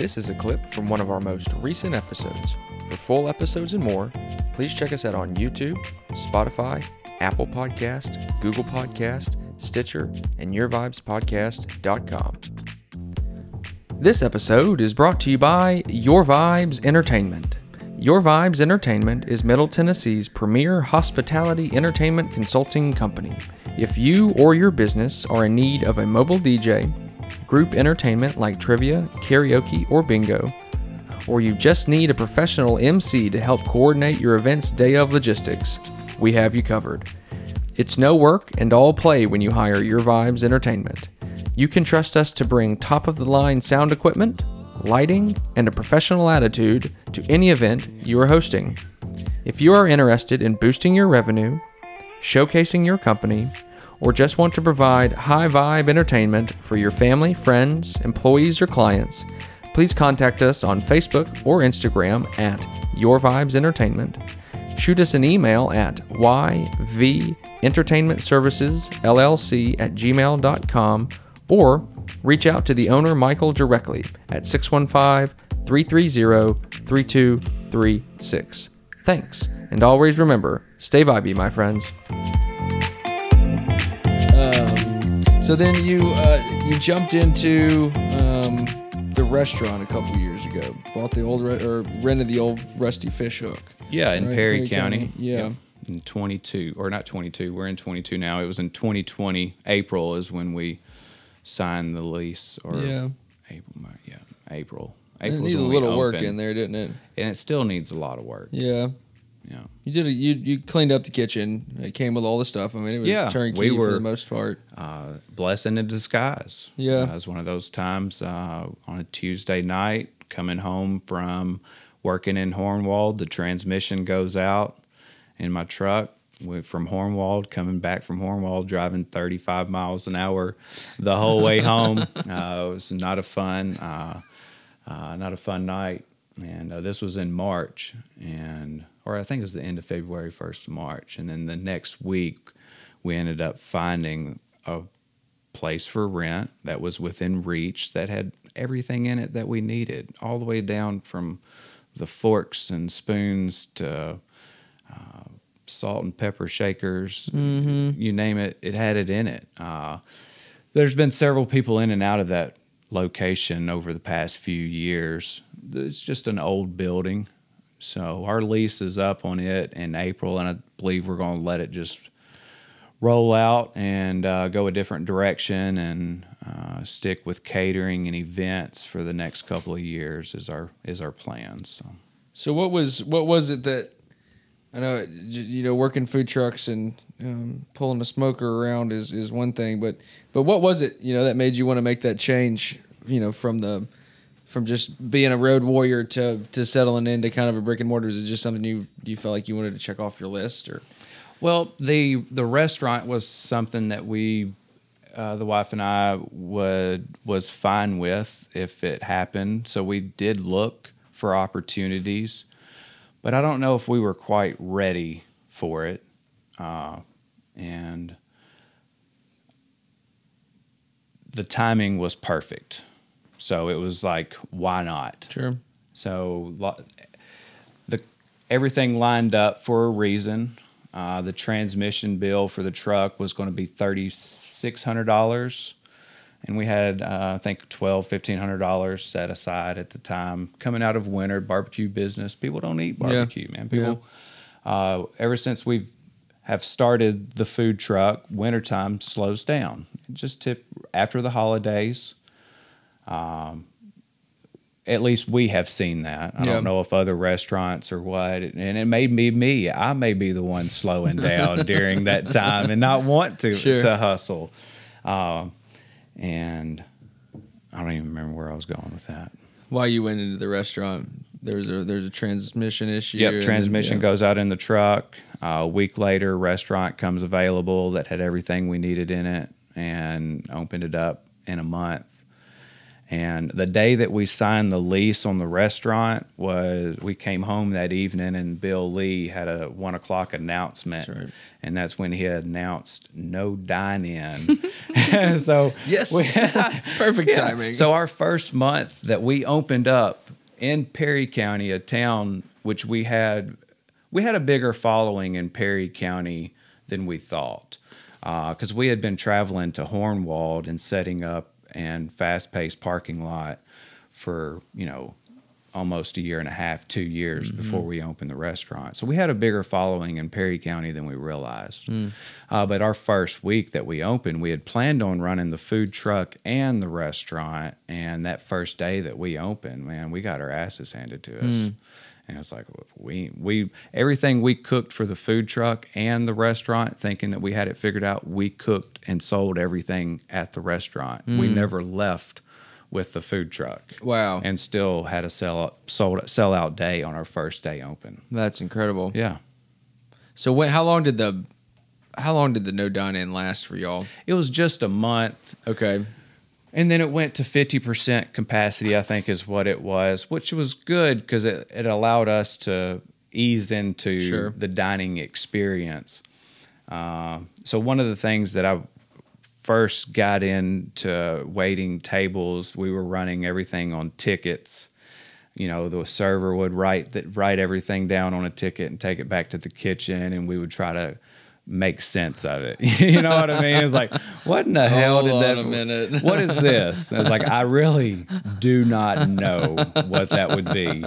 This is a clip from one of our most recent episodes. For full episodes and more, please check us out on YouTube, Spotify, Apple Podcast, Google Podcast, Stitcher, and YourVibesPodcast.com. This episode is brought to you by Your Vibes Entertainment. Your Vibes Entertainment is Middle Tennessee's premier hospitality entertainment consulting company. If you or your business are in need of a mobile DJ, group entertainment like trivia, karaoke, or bingo, or you just need a professional MC to help coordinate your event's day of logistics, we have you covered. It's no work and all play when you hire Your Vibes Entertainment. You can trust us to bring top-of-the-line sound equipment, lighting, and a professional attitude to any event you are hosting. If you are interested in boosting your revenue, showcasing your company, or just want to provide high-vibe entertainment for your family, friends, employees, or clients, please contact us on Facebook or Instagram at Your Vibes Entertainment. Shoot us an email at yventertainmentservicesllc@gmail.com or reach out to the owner Michael directly at 615-330-3236. Thanks, and always remember, stay vibey, my friends. So then you jumped into the restaurant a couple years ago. Bought the old rented the old Rusty Fish Hook. Yeah, in right? Perry County. Yeah. In 22, or not 22. We're in 22 now. It was in 2020. April is when we signed the lease. Or April. It needed a little work in there, didn't it? And it still needs a lot of work. Yeah. Yeah. You cleaned up the kitchen. It came with all the stuff. I mean, it was turnkey for the most part. Blessing in disguise. Yeah. It was one of those times on a Tuesday night, coming home from working in Hornwald, the transmission goes out in my truck. From Hornwald, coming back from Hornwald, driving 35 miles an hour the whole way home. It was not a fun night. And this was in March, or I think it was the end of February, 1st of March. And then the next week, we ended up finding a place for rent that was within reach, that had everything in it that we needed, all the way down from the forks and spoons to salt and pepper shakers, you name it, it had it in it. There's been several people in and out of that location over the past few years. It's just an old building, so our lease is up on it in April, and I believe we're going to let it just roll out and go a different direction and stick with catering and events for the next couple of years is our plan. So what was it that, I know, working food trucks and pulling a smoker around is one thing, but what was it, that made you want to make that change, from just being a road warrior to settling into kind of a brick and mortar? Is it just something you felt like you wanted to check off your list, or? Well, the restaurant was something that we, the wife and I, was fine with if it happened. So we did look for opportunities, but I don't know if we were quite ready for it. And the timing was perfect. So it was like, why not? Sure. So everything lined up for a reason. The transmission bill for the truck was going to be $3,600. And we had, I think, $1,500 set aside at the time. Coming out of winter, barbecue business, people don't eat barbecue, man. People, ever since we have started the food truck, wintertime slows down. It just after the holidays. At least we have seen that. I don't know if other restaurants or what. And it may be me. I may be the one slowing down during that time and not want to hustle. And I don't even remember where I was going with that. Why you went into the restaurant? There's a transmission issue. Yep, transmission goes out in the truck. A week later, restaurant comes available that had everything we needed in it, and opened it up in a month. And the day that we signed the lease on the restaurant was we came home that evening and Bill Lee had a 1 o'clock announcement. That's right. And that's when he had announced no dine-in. So Yes. Perfect timing. So our first month that we opened up in Perry County, a town which we had a bigger following in Perry County than we thought, because we had been traveling to Hornwald and setting up and fast-paced parking lot for, almost a year and a half, 2 years before we opened the restaurant. So we had a bigger following in Perry County than we realized. But our first week that we opened, we had planned on running the food truck and the restaurant. And that first day that we opened, man, we got our asses handed to us. And it's like we everything we cooked for the food truck and the restaurant, thinking that we had it figured out, we cooked and sold everything at the restaurant. We never left with the food truck. Wow. And still had a sellout day on our first day open. That's incredible. Yeah. So how long did the no dine-in last for y'all? It was just a month. Okay. And then it went to 50% capacity, I think is what it was, which was good because it allowed us to ease into the dining experience. So one of the things that I first got into waiting tables, we were running everything on tickets. The server would write everything down on a ticket and take it back to the kitchen, and we would try to make sense of it. You know what I mean? It's like, what in the hell did that? Hold on a minute. What is this? And it's like, I really do not know what that would be.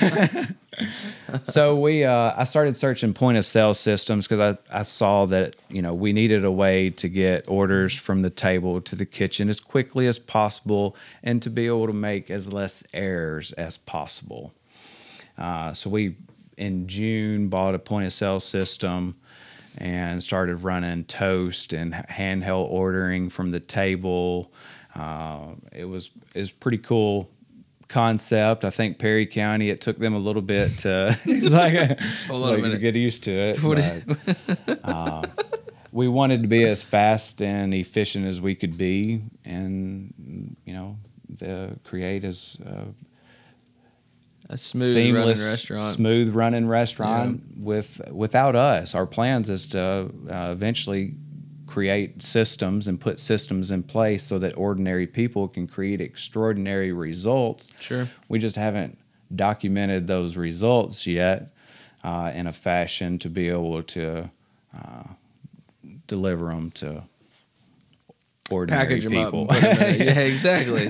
So I started searching point of sale systems because I saw that, we needed a way to get orders from the table to the kitchen as quickly as possible and to be able to make as less errors as possible. So we, in June, bought a point of sale system and started running Toast and handheld ordering from the table. It was pretty cool concept. I think Perry County, it took them a little bit to to get used to it. But, we wanted to be as fast and efficient as we could be, and create as a smooth running restaurant without us. Our plans is to eventually create systems and put systems in place so that ordinary people can create extraordinary results. Sure. We just haven't documented those results yet in a fashion to be able to deliver them to ordinary package them people. up. Yeah, exactly.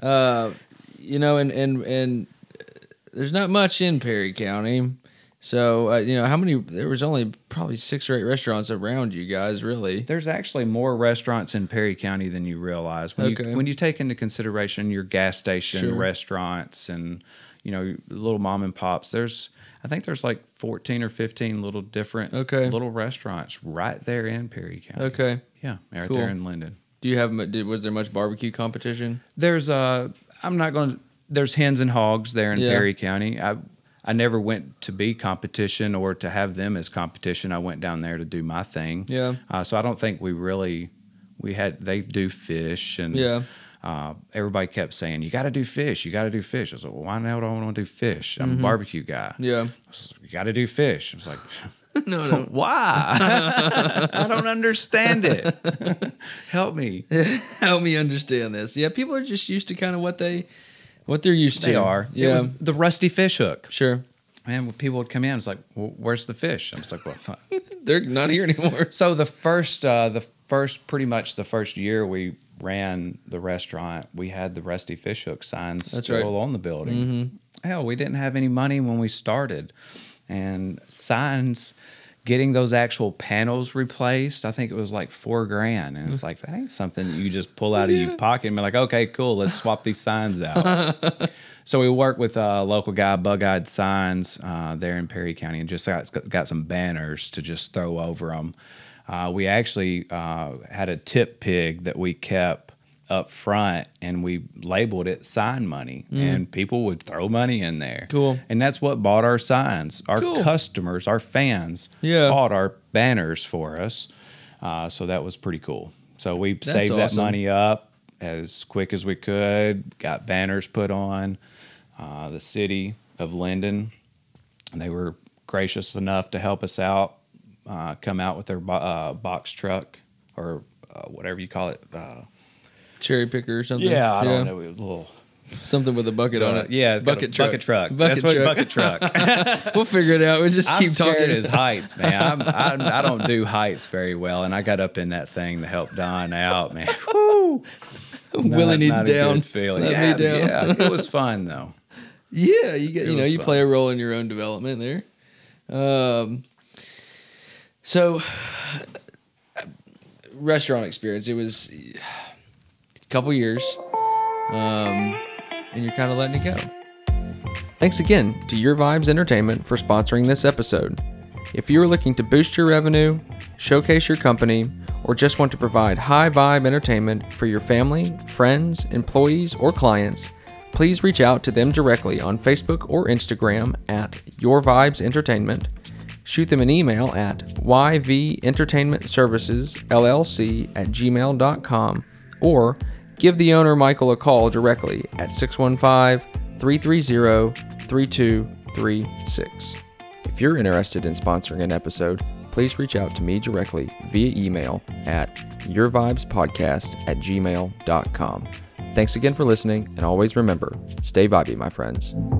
And there's not much in Perry County. So, how many, there was only probably 6 or 8 restaurants around you guys, really. There's actually more restaurants in Perry County than you realize. When you take into consideration your gas station restaurants and, little mom and pops, I think there's like 14 or 15 little different little restaurants right there in Perry County. Okay. Yeah, right there in Linden. Do you have, was there much barbecue competition? There's, there's Hens and Hogs there in Perry County. I never went to be competition or to have them as competition. I went down there to do my thing. Yeah. So I don't think they do fish and everybody kept saying, you got to do fish. You got to do fish. I was like, well, why now do I want to do fish? I'm a barbecue guy. Yeah. You got to do fish. I was like, no. Why? I don't understand it. Help me. Help me understand this. Yeah. People are just used to kind of what they're used to. They are. Yeah. It was the rusty fish hook. Sure. Man, when people would come in, it's like, well, where's the fish? I was like, well, they're not here anymore. So pretty much the first year we ran the restaurant, we had the rusty fish hook signs on the building. Mm-hmm. Hell, we didn't have any money when we started. And signs, getting those actual panels replaced, I think it was like $4,000. And it's like, that ain't something that you just pull out of your pocket and be like, okay, cool, let's swap these signs out. So we worked with a local guy, Bug-Eyed Signs, there in Perry County, and just got some banners to just throw over them. We actually had a tip pig that we kept up front, and we labeled it sign money, and people would throw money in there. Cool. And that's what bought our signs. Our customers, our fans, bought our banners for us. So that was pretty cool. So we saved that money up, as quick as we could, got banners put on. The city of Linden, and they were gracious enough to help us out, come out with their box truck or whatever you call it. Cherry picker or something. Yeah, I don't know. It was a little something with a bucket on it. Yeah, it's bucket truck. Bucket truck. Bucket That's truck. what bucket truck. We'll figure it out. We just I'm keep scared talking. as heights, man. I don't do heights very well, and I got up in that thing to help Don out, man. Woo! Willie needs not a down. good feeling. Let me down. Yeah, it was fun though. Yeah, you get, was you fun. play a role in your own development there. So restaurant experience. It was a couple years, and you're kind of letting it go. Thanks again to Your Vibes Entertainment for sponsoring this episode. If you are looking to boost your revenue, showcase your company, or just want to provide high vibe entertainment for your family, friends, employees, or clients, please reach out to them directly on Facebook or Instagram at Your Vibes Entertainment. Shoot them an email at yventertainmentservicesllc@gmail.com or give the owner Michael a call directly at 615-330-3236. If you're interested in sponsoring an episode, please reach out to me directly via email at yourvibespodcast@gmail.com. Thanks again for listening, and always remember, stay vibey, my friends.